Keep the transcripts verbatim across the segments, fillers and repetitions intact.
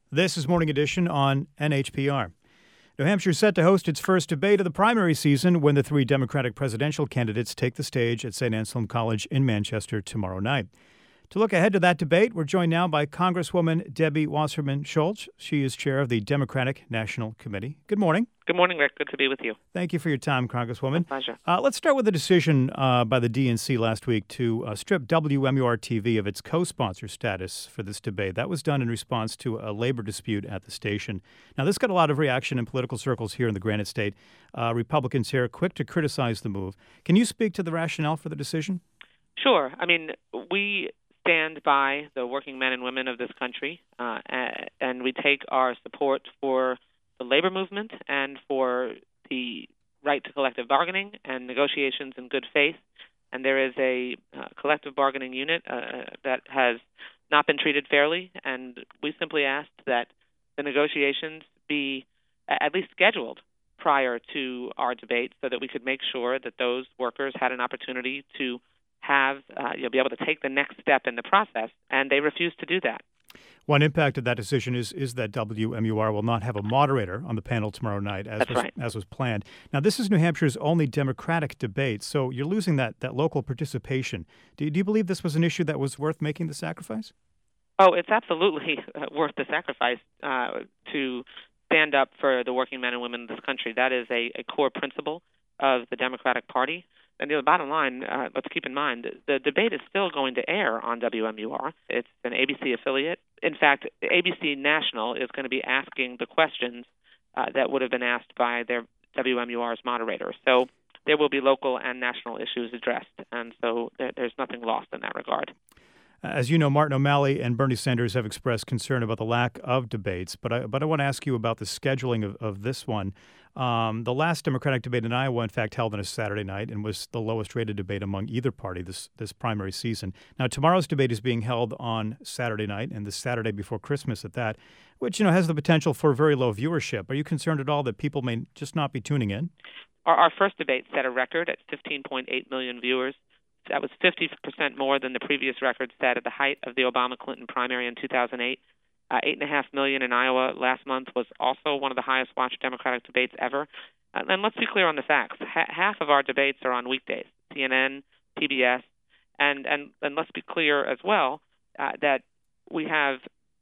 This is Morning Edition on N H P R. New Hampshire is set to host its first debate of the primary season when the three Democratic presidential candidates take the stage at Saint Anselm College in Manchester tomorrow night. To look ahead to that debate, we're joined now by Congresswoman Debbie Wasserman Schultz. She is chair of the Democratic National Committee. Good morning. Good morning, Rick. Good to be with you. Thank you for your time, Congresswoman. My pleasure. Uh, let's start with the decision uh, by the D N C last week to uh, strip W M U R T V of its co-sponsor status for this debate. That was done in response to a labor dispute at the station. Now, this got a lot of reaction in political circles here in the Granite State. Uh, Republicans here quick to criticize the move. Can you speak to the rationale for the decision? Sure. I mean, we stand by the working men and women of this country, uh, and we take our support for the labor movement and for the right to collective bargaining and negotiations in good faith. And there is a uh, collective bargaining unit uh, that has not been treated fairly, and we simply asked that the negotiations be at least scheduled prior to our debate so that we could make sure that those workers had an opportunity to have, uh, you'll be able to take the next step in the process, and they refused to do that. One impact of that decision is is that W M U R will not have a moderator on the panel tomorrow night, as That's was, right. as was planned. Now, this is New Hampshire's only Democratic debate, so you're losing that, that local participation. Do, do you believe this was an issue that was worth making the sacrifice? Oh, it's absolutely worth the sacrifice uh, to stand up for the working men and women of this country. That is a, a core principle of the Democratic Party. And the bottom line, uh, let's keep in mind, the debate is still going to air on W M U R. It's an A B C affiliate. In fact, A B C National is going to be asking the questions uh, that would have been asked by their W M U R's moderator. So there will be local and national issues addressed, and so there, there's nothing lost in that regard. As you know, Martin O'Malley and Bernie Sanders have expressed concern about the lack of debates, but I, but I want to ask you about the scheduling of, of this one. Um, the last Democratic debate in Iowa, in fact, held on a Saturday night and was the lowest-rated debate among either party this, this primary season. Now, tomorrow's debate is being held on Saturday night and the Saturday before Christmas at that, which, you know, has the potential for very low viewership. Are you concerned at all that people may just not be tuning in? Our, our first debate set a record at fifteen point eight million viewers. That was fifty percent more than the previous record set at the height of the Obama-Clinton primary in two thousand eight. Uh, eight and a half million in Iowa last month was also one of the highest watched Democratic debates ever. Uh, and let's be clear on the facts. Ha- half of our debates are on weekdays, C N N, P B S, and, and, and let's be clear as well uh, that we have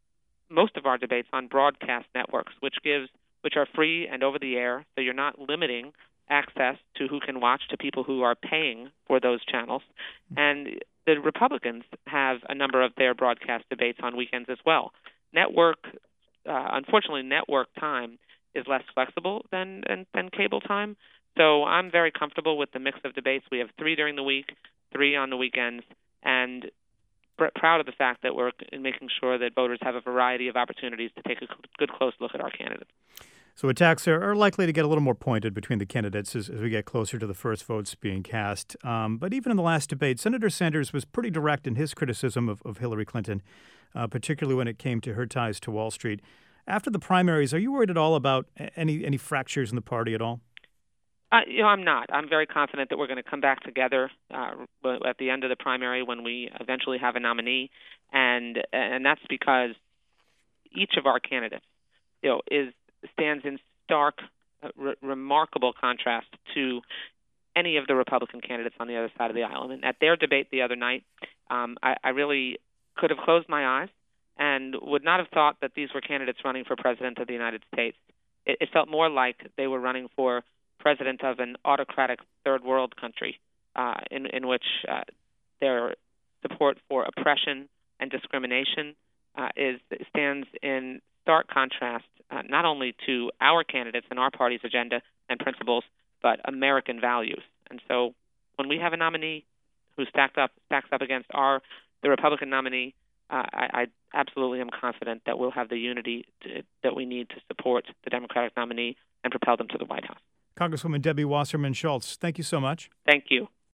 most of our debates on broadcast networks, which gives which are free and over the air, so you're not limiting access to who can watch to people who are paying for those channels. And the Republicans have a number of their broadcast debates on weekends as well. Network, uh, unfortunately, network time is less flexible than, than than cable time. So I'm very comfortable with the mix of debates. We have three during the week, three on the weekends, and pr- proud of the fact that we're making sure that voters have a variety of opportunities to take a good, close look at our candidates. So attacks are, are likely to get a little more pointed between the candidates as, as we get closer to the first votes being cast. Um, but even in the last debate, Senator Sanders was pretty direct in his criticism of, of Hillary Clinton, uh, particularly when it came to her ties to Wall Street. After the primaries, are you worried at all about any any fractures in the party at all? Uh, you know, I'm not. I'm very confident that we're going to come back together uh, at the end of the primary when we eventually have a nominee, and and that's because each of our candidates, you know, is stands in stark, uh, re- remarkable contrast to any of the Republican candidates on the other side of the aisle. And at their debate the other night, um, I, I really could have closed my eyes and would not have thought that these were candidates running for president of the United States. It, it felt more like they were running for president of an autocratic third world country uh, in, in which uh, their support for oppression and discrimination uh, is stands in stark contrast uh, not only to our candidates and our party's agenda and principles, but American values. And so when we have a nominee who stacked up stacks up against our the Republican nominee, uh, I, I absolutely am confident that we'll have the unity to, that we need to support the Democratic nominee and propel them to the White House. Congresswoman Debbie Wasserman Schultz, thank you so much. Thank you.